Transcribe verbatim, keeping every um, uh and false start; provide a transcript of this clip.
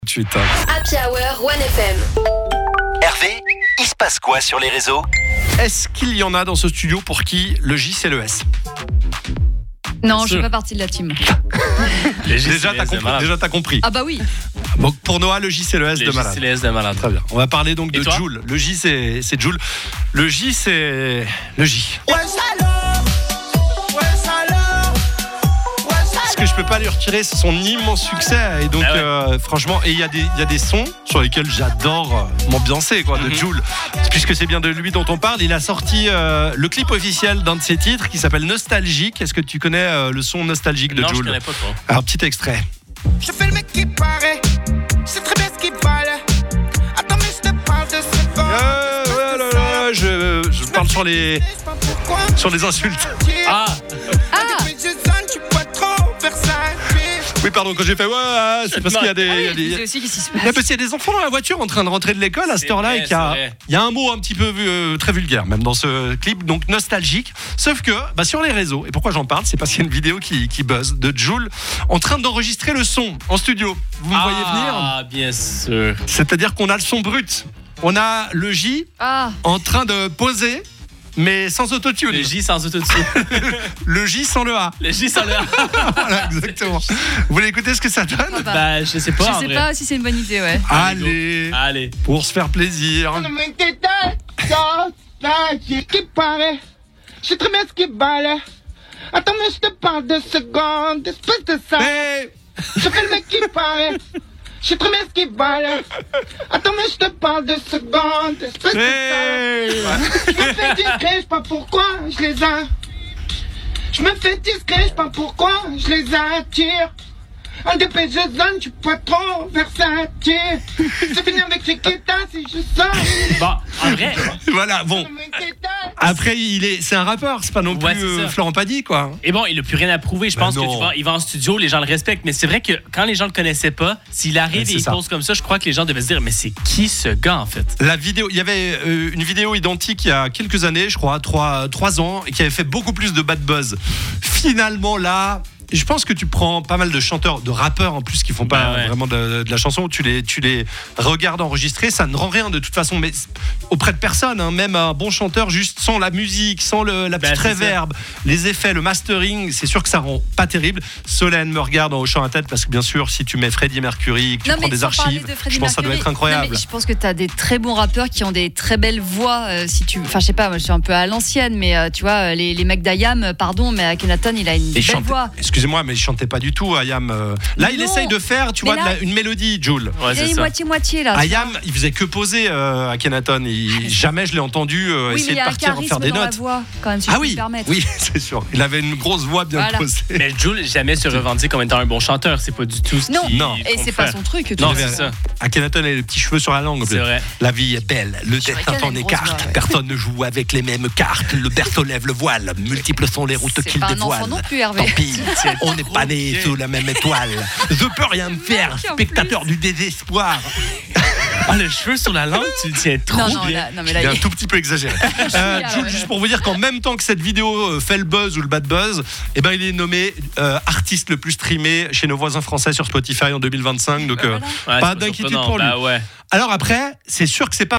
Tout de suite. Happy Hour One F M. Hervé, il se passe quoi sur les réseaux ? Est-ce qu'il y en a dans ce studio pour qui le J c'est le S ? Non, je fais pas partie de la team. Déjà t'as compris, déjà t'as compris. Ah bah oui. Donc pour Noah, le J c'est le S Les de J, malade. c'est les S de malade. Très bien. On va parler donc Et de toi Jul. Le J c'est c'est Jul. Le J c'est le J. Ce que je peux pas lui retirer, c'est son immense succès. Et donc, Ah ouais. euh, franchement, et il y a des, il y a des sons sur lesquels j'adore euh, m'ambiancer, quoi, de Mhm. Jul. Puisque c'est bien de lui dont on parle. Il a sorti euh, le clip officiel d'un de ses titres qui s'appelle Nostalgique. Est-ce que tu connais euh, le son nostalgique de Non, je Jul ? connais pas trop. Alors, petit extrait. Je fais le mec qui paraît, c'est très bien ce qu'il parle. Attends, mais je te parle de ce corps. Euh, ouais, là, là, je, je parle sur les, sur les insultes. Ah, Oui, pardon, quand j'ai fait ouais, c'est parce qu'il y a des. il y a des- C'est aussi qu'est-ce qui se Il y a passe. parce qu'il y a des enfants dans la voiture en train de rentrer de l'école à cette C'est heure-là vrai, et qu'il y a, c'est vrai. il y a un mot un petit peu euh, très vulgaire même dans ce clip, donc nostalgique. Sauf que bah, sur les réseaux, et pourquoi j'en parle, c'est parce qu'il y a une vidéo qui, qui buzz de Jul en train d'enregistrer le son en studio. Vous me voyez venir ? Ah, bien sûr. C'est-à-dire qu'on a le son brut. On a le J Ah, en train de poser, mais sans autotune. Le J sans autotune. Le J sans le A. Le J sans le A. Voilà, exactement. Vous voulez écouter ce que ça donne ? bah, Bah, je sais pas. je en sais vrai. pas si c'est une bonne idée, ouais. Allez, Allez. pour se faire plaisir. Qui paraît, je sais très bien ce qu'il parle. Attends, mais je te parle de secondes, espèce de ça. Hey, Je fais le mec qui paraît, je sais très bien ce qu'il parle. Attends, mais je te parle de secondes, espèce de ça. hey. Je me fais discret, je sais pas pourquoi je les a. Je me fais discret, je sais pas pourquoi je les attire. En dépêche de zone, tu peux pas trop versatile. C'est fini avec Chiquita si je sors. Bon, en vrai, Voilà, bon. Après, il est, c'est un rappeur, c'est pas non plus Ouais, c'est euh, ça. Florent Pagny, quoi. et bon, il a plus rien à prouver. Je Ben pense que non. tu vois, il va en studio, les gens le respectent. Mais c'est vrai que quand les gens le connaissaient pas, s'il arrive Ouais, c'est et il ça. pose comme ça, je crois que les gens devaient se dire, mais c'est qui ce gars en fait? La vidéo, il y avait euh, une vidéo identique il y a quelques années, je crois, trois, trois ans, et qui avait fait beaucoup plus de bad buzz. Finalement, là. Je pense que tu prends pas mal de chanteurs, de rappeurs en plus qui font pas Bah ouais. vraiment de, de la chanson. Tu les, tu les regardes enregistrer, ça ne rend rien de toute façon, mais auprès de personne. Hein, même un bon chanteur, juste sans la musique, sans le, la petite Bah, c'est réverb, les effets, le mastering, c'est sûr que ça rend pas terrible. Solène me regarde en hochant la tête parce que bien sûr, si tu mets Freddie Mercury, que tu Non, prends mais des sans parler archives, de Freddie je pense que ça doit Mercury, être incroyable. non, mais je pense que tu as des très bons rappeurs qui ont des très belles voix. euh, si tu, enfin, je sais pas, moi je suis un peu à l'ancienne, mais euh, tu vois, les, les mecs d'Ayam, euh, pardon, mais Akhenaton, il a une Et il belle chantait- voix. Excusez-moi, mais il chantait pas du tout, Ayam. euh. Là, il Non. essaye de faire, tu Mais vois, de là- la- une mélodie, Jul. Ouais, Il c'est est ça. moitié-moitié là. tu Ayam, vois. il faisait que poser euh, à Akhenaton. Il- Jamais je l'ai entendu euh, Oui, mais essayer il y de a un partir en charisme faire des dans la notes. voix, quand même, si Ah je peux oui, me permettre. oui, c'est sûr. Il avait une grosse voix bien Voilà. posée. Mais Jul jamais se revendique comme étant un bon chanteur. C'est pas du tout ce Non, qu'il Non. et compte c'est pas faire. son truc. Non, tout c'est ça. ça. Akhenaton a les petits cheveux sur la langue. C'est vrai. La vie est belle, le C'est vrai destin qu'elle a t'en une grosse écarte. voix, ouais. Personne ne joue avec les mêmes cartes. Le berceau lève le voile. Multiples sont les routes C'est qu'il pas un dévoile. enfant non plus, Hervé. Tant pis, on n'est pas nés bien. sous la même étoile. Je peux rien faire, Mec, en spectateur du désespoir. Ah, le cheveu sur la langue, tu le tiens trop Non, non, bien. là, non, mais Il là, est un il- tout petit peu exagéré. Euh, Ah, Jules, ouais. juste pour vous dire qu'en même temps que cette vidéo euh, fait le buzz ou le bad buzz, eh ben, il est nommé euh, artiste le plus streamé chez nos voisins français sur Spotify en deux mille vingt-cinq. Donc, euh, Ouais, pas c'est d'inquiétude surprenant. pour lui. Bah ouais. Alors après, c'est sûr que c'est pas